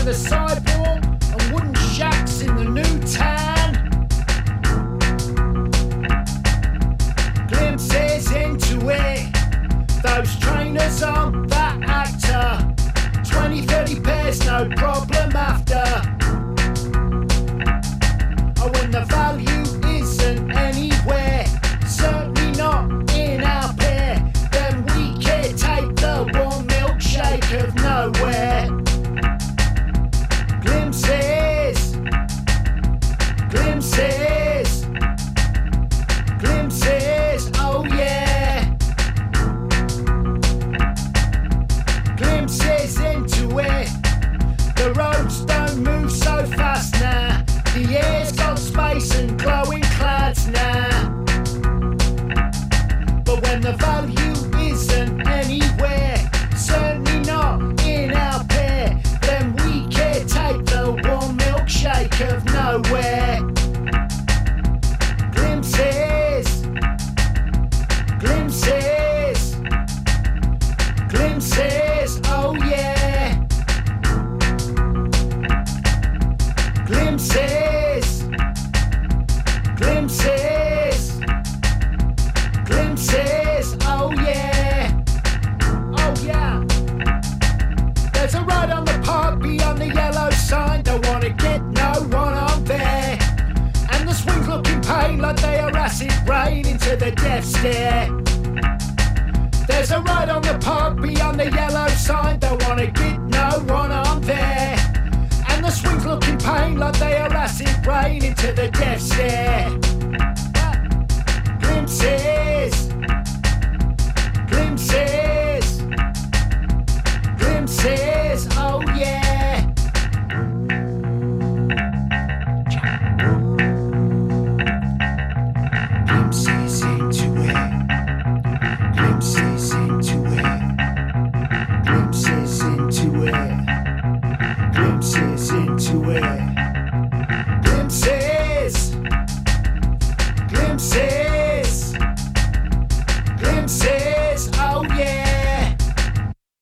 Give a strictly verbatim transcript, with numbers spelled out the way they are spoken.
the sidewalk and wooden shacks in the new town. Glimpses into it, those trainers on that actor. twenty, thirty pairs, no problem after. Oh, when the value isn't anywhere, certainly not in our pair, then we can't take the warm milkshake of nowhere. Glimpses, glimpses, glimpses, oh yeah. Glimpses into it, the roads don't move so fast now, the air's got space and glowing clouds now. But when the value isn't anywhere, certainly not in our pair, then we can't take the warm milkshake of nowhere. Glimpses, glimpses, glimpses, oh yeah. Glimpses, glimpses, glimpses, oh yeah, oh yeah. There's a road on the park beyond the yellow sign, don't wanna get no one on there. And the swings looking pale like they are acid rain into the death stare. There's a road on the park beyond the yellow sign, don't wanna get no one on there. And the swings looking pain like they are acid rain into the death stare. Glimpses, glimpses.